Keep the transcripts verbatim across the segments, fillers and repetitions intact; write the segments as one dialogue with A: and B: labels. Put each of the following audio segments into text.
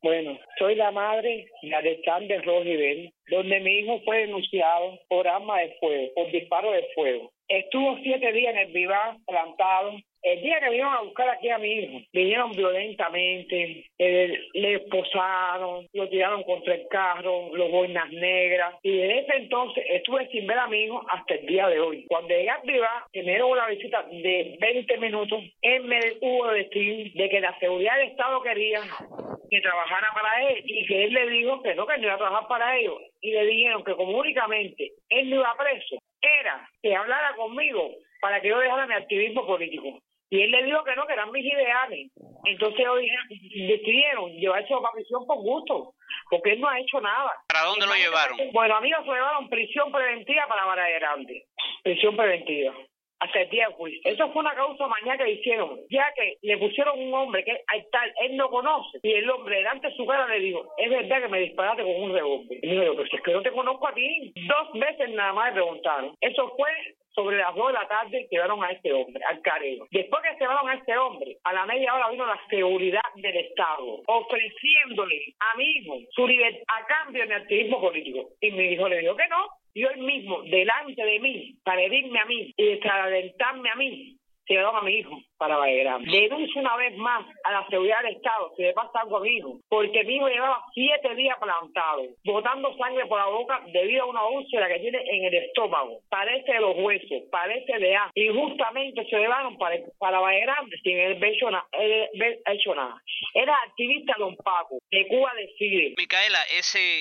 A: Bueno, soy la madre de Alexander Rojibel, donde mi hijo fue denunciado por arma de fuego, por disparo de fuego. Estuvo siete días en el Vivar plantado. El día que vinieron a buscar aquí a mi hijo, vinieron violentamente, eh, le esposaron, lo tiraron contra el carro, los boinas negras, y desde ese entonces estuve sin ver a mi hijo hasta el día de hoy. Cuando llegué al Vivar, que me dio una visita de veinte minutos, él me hubo de decir de que la seguridad del Estado quería que trabajara para él, y que él le dijo que no, que no iba a trabajar para ellos, y le dijeron que como únicamente él no iba preso, era que hablara conmigo para que yo dejara mi activismo político. Y él le dijo que no, que eran mis ideales. Entonces ellos decidieron llevarse a prisión por gusto, porque él no ha hecho nada.
B: ¿Para dónde lo llevaron?
A: Bueno, amigos, lo llevaron prisión preventiva para Varela Grande. Prisión preventiva. Hasta el día de juicio. Eso fue una causa mañana que hicieron, ya que le pusieron un hombre que al tal él no conoce, y el hombre delante de su cara le dijo, es verdad que me disparaste con un revólver. Y dijo, pero si es que no te conozco a ti. Dos veces nada más le preguntaron. Eso fue sobre las dos de la tarde, llevaron a este hombre, al carero. Después que llevaron a este hombre, a la media hora vino la seguridad del Estado, ofreciéndole a mi hijo su libertad a cambio de mi activismo político. Y mi hijo le dijo que no. Yo él mismo, delante de mí, para herirme a mí y extradentarme a mí, llevaron a mi hijo para Varela Grande. Denuncio una vez más a la seguridad del Estado si le pasa algo a mi hijo, porque mi hijo llevaba siete días plantado, botando sangre por la boca debido a una úlcera que tiene en el estómago. Parece de los huesos, parece de asma. Y justamente se llevaron para, para Varela Grande sin él haber hecho, na, hecho nada. Era activista don Paco, de Cuba Decide.
B: Micaela, ese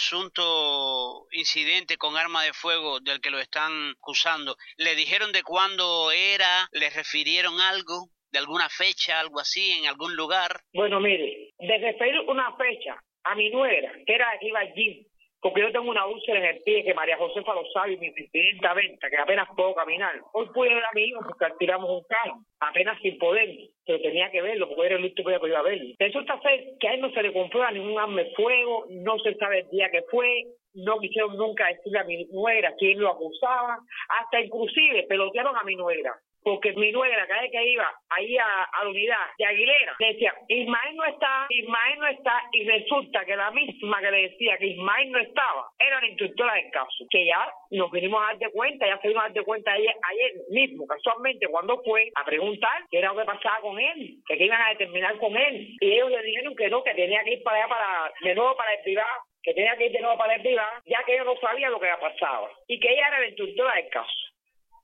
B: presunto incidente con arma de fuego del que lo están acusando, ¿le dijeron de cuándo era? ¿Le refirieron algo? ¿De alguna fecha, algo así, en algún lugar?
A: Bueno, mire, de referir una fecha a mi nuera, que era de que iba allí, porque yo tengo una úlcera en el pie que María Josefa lo sabe, mi presidenta Venta, que apenas puedo caminar. Hoy pude ver a mi hijo porque alquilamos un carro, apenas sin poder, pero tenía que verlo porque era el último día que iba a verlo. Resulta ser que a él no se le comprueba ningún arma de fuego, no se sabe el día que fue, no quisieron nunca decirle a mi nuera quién lo acusaba, hasta inclusive pelotearon a mi nuera. Porque mi nuera, cada vez que iba ahí a, a la unidad de Aguilera, decía, Ismael no está, Ismael no está, y resulta que la misma que le decía que Ismael no estaba, era la instructora del caso, que ya nos vinimos a dar de cuenta, ya se vino a dar de cuenta ayer, ayer mismo, casualmente, cuando fue a preguntar qué era lo que pasaba con él, que, que iban a determinar con él, y ellos le dijeron que no, que tenía que ir para allá, para de nuevo para el privado, que tenía que ir de nuevo para el privado, ya que ellos no sabían lo que había pasado, y que ella era la instructora del caso.